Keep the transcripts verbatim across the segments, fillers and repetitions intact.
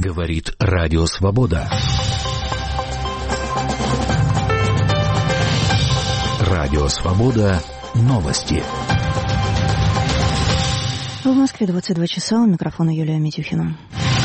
Говорит Радио Свобода. Радио Свобода. Новости. В Москве двадцать два часа. У микрофона Юлия Митюхина.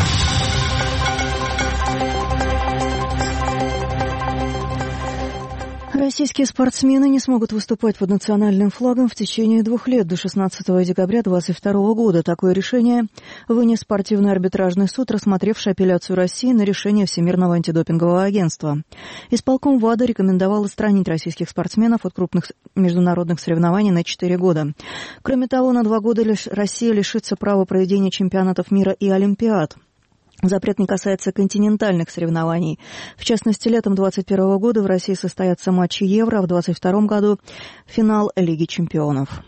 Российские спортсмены не смогут выступать под национальным флагом в течение двух лет до шестнадцатого декабря двадцать второго года. Такое решение вынес спортивный арбитражный суд, рассмотревший апелляцию России на решение Всемирного антидопингового агентства. Исполком ВАДА рекомендовал отстранить российских спортсменов от крупных международных соревнований на четыре года. Кроме того, на два года Россия лишится права проведения чемпионатов мира и олимпиад. Запрет не касается континентальных соревнований. В частности, летом двадцать первого года в России состоятся матчи Евро, а в двадцать втором году финал Лиги чемпионов.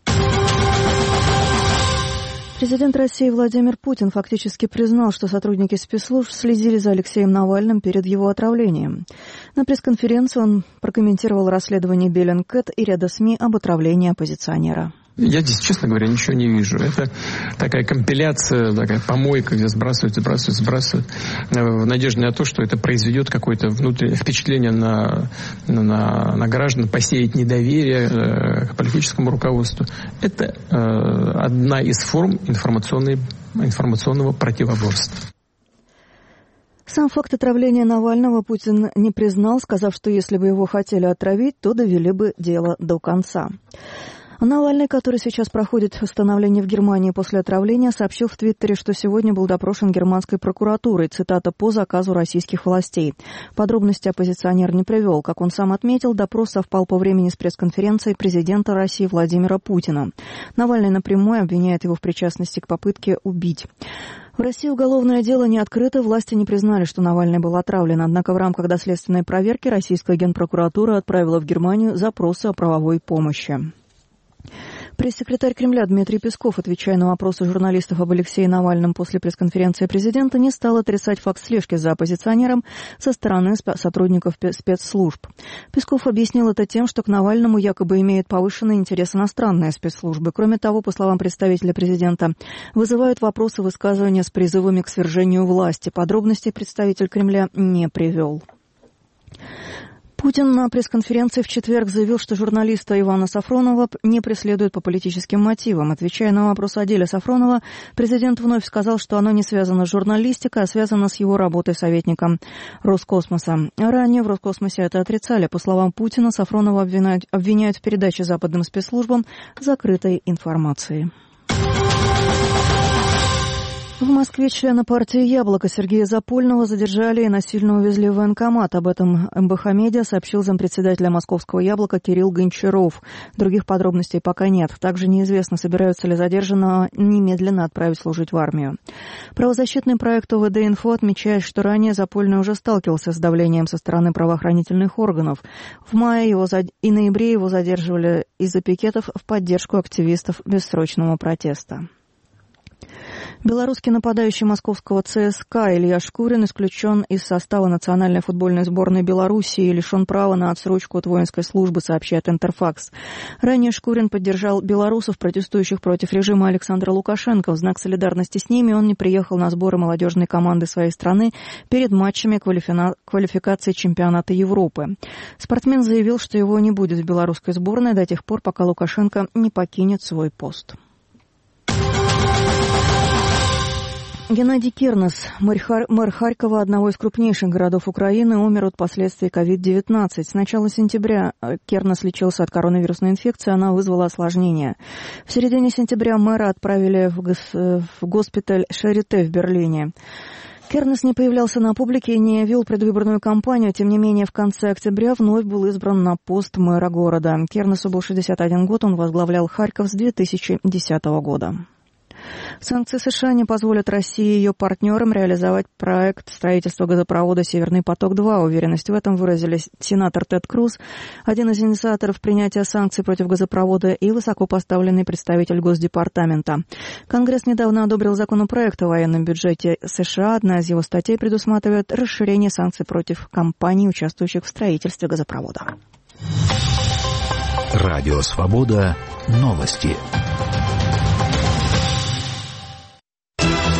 Президент России Владимир Путин фактически признал, что сотрудники спецслужб следили за Алексеем Навальным перед его отравлением. На пресс-конференции он прокомментировал расследование Bellingcat и ряда СМИ об отравлении оппозиционера. Я здесь, честно говоря, ничего не вижу. Это такая компиляция, такая помойка, где сбрасывают, сбрасывают, сбрасывают, в надежде на то, что это произведет какое-то внутреннее впечатление на, на, на граждан, посеять недоверие э, к политическому руководству. Это э, одна из форм информационной, информационного противоборства. Сам факт отравления Навального Путин не признал, сказав, что если бы его хотели отравить, то довели бы дело до конца. Навальный, который сейчас проходит восстановление в Германии после отравления, сообщил в Твиттере, что сегодня был допрошен германской прокуратурой, цитата, по заказу российских властей. Подробности оппозиционер не привел. Как он сам отметил, допрос совпал по времени с пресс-конференцией президента России Владимира Путина. Навальный напрямую обвиняет его в причастности к попытке убить. В России уголовное дело не открыто, власти не признали, что Навальный был отравлен. Однако в рамках доследственной проверки российская генпрокуратура отправила в Германию запросы о правовой помощи. Пресс-секретарь Кремля Дмитрий Песков, отвечая на вопросы журналистов об Алексее Навальном после пресс-конференции президента, не стал отрицать факт слежки за оппозиционером со стороны сотрудников спецслужб. Песков объяснил это тем, что к Навальному якобы имеют повышенный интерес иностранные спецслужбы. Кроме того, по словам представителя президента, вызывают вопросы высказывания с призывами к свержению власти. Подробностей представитель Кремля не привел. Путин на пресс-конференции в четверг заявил, что журналиста Ивана Сафронова не преследуют по политическим мотивам. Отвечая на вопрос о деле Сафронова, президент вновь сказал, что оно не связано с журналистикой, а связано с его работой советником Роскосмоса. Ранее в Роскосмосе это отрицали. По словам Путина, Сафронова обвиняют, обвиняют в передаче западным спецслужбам закрытой информации. В Москве члена партии «Яблоко» Сергея Запольного задержали и насильно увезли в военкомат. Об этом эм бэ ха Медиа сообщил зампредседателя московского «Яблока» Кирилл Гончаров. Других подробностей пока нет. Также неизвестно, собираются ли задержанного немедленно отправить служить в армию. Правозащитный проект о вэ дэ инфо отмечает, что ранее Запольный уже сталкивался с давлением со стороны правоохранительных органов. В мае его зад... и ноябре его задерживали из-за пикетов в поддержку активистов бессрочного протеста. Белорусский нападающий московского цэ эс ка Илья Шкурин исключен из состава национальной футбольной сборной Беларуси и лишен права на отсрочку от воинской службы, сообщает Интерфакс. Ранее Шкурин поддержал белорусов, протестующих против режима Александра Лукашенко. В знак солидарности с ними он не приехал на сборы молодежной команды своей страны перед матчами квалифи... квалификации чемпионата Европы. Спортсмен заявил, что его не будет в белорусской сборной до тех пор, пока Лукашенко не покинет свой пост. Геннадий Кернес, мэр, Хар... мэр Харькова, одного из крупнейших городов Украины, умер от последствий ковид девятнадцать. С начала сентября Кернес лечился от коронавирусной инфекции, она вызвала осложнения. В середине сентября мэра отправили в, гос... в госпиталь Шарите в Берлине. Кернес не появлялся на публике и не вел предвыборную кампанию. Тем не менее, в конце октября вновь был избран на пост мэра города. Кернесу был шестьдесят один год, он возглавлял Харьков с две тысячи десятого года. Санкции США не позволят России и ее партнерам реализовать проект строительства газопровода «Северный поток-два». Уверенность в этом выразили сенатор Тед Круз, один из инициаторов принятия санкций против газопровода, и высокопоставленный представитель Госдепартамента. Конгресс недавно одобрил законопроект о военном бюджете США. Одна из его статей предусматривает расширение санкций против компаний, участвующих в строительстве газопровода. Радио «Свобода». Новости.